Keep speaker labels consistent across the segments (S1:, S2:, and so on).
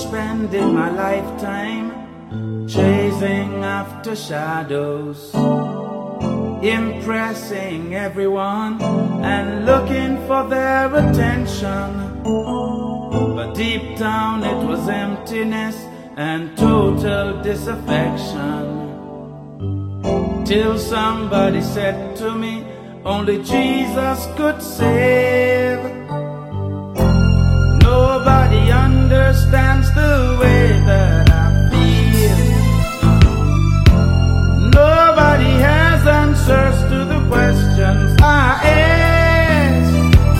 S1: spending my lifetime chasing after shadows, impressing everyone and looking for their attention. But deep down it was emptiness and total disaffection. Till somebody said to me, only Jesus could save. Nobody understands the way that I feel. Nobody has answers to the questions I ask.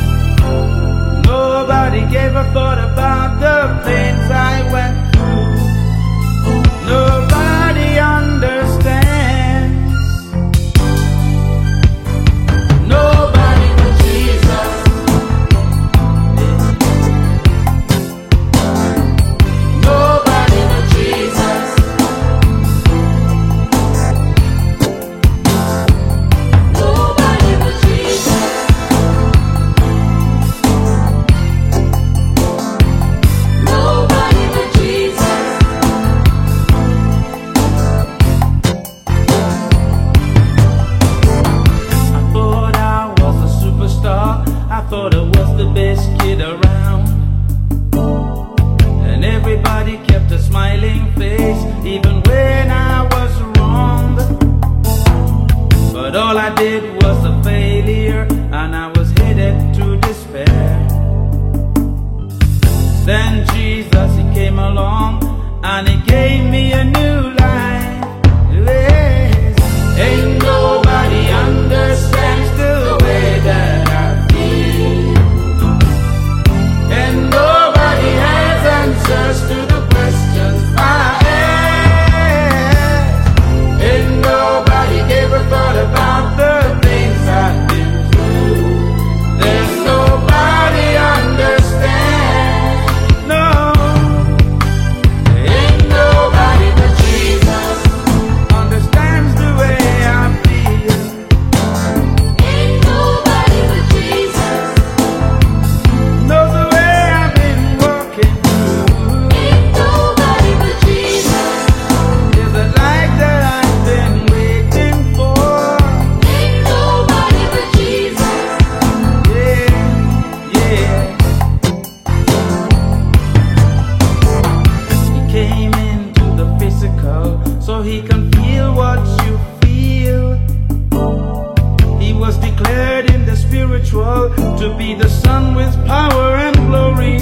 S1: Nobody gave a thought about the pains I went through. Nobody understands. Nobody but Jesus. Nobody but Jesus. Nobody but Jesus. Nobody but Jesus. I thought I was a superstar. I thought I was the best kid around. And everybody kept a smiling face, even when I was wrong. But all I did was a failure, and I was headed to despair. Then Jesus, he came along, and he gave me a new life. Yes. Ain't nobody understands the way that I feel. And nobody has answers to the questions I ask. And nobody gave a thought about the things I've been through. There's nobody understands. No. Ain't nobody but Jesus understands the way I feel. Ain't nobody but Jesus knows the way I've been walking through. Ain't nobody but Jesus is the light that I've been waiting for. Ain't nobody but Jesus. Yeah, yeah. He came into the physical so he can feel what you feel. He was declared in the spiritual to be the Son with power and glory.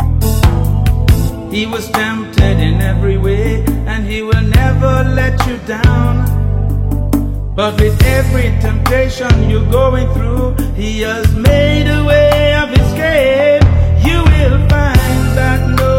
S1: He was tempted in every way, and he will never let you down. But with every temptation you're going through, he has made a way of escape. You will find that no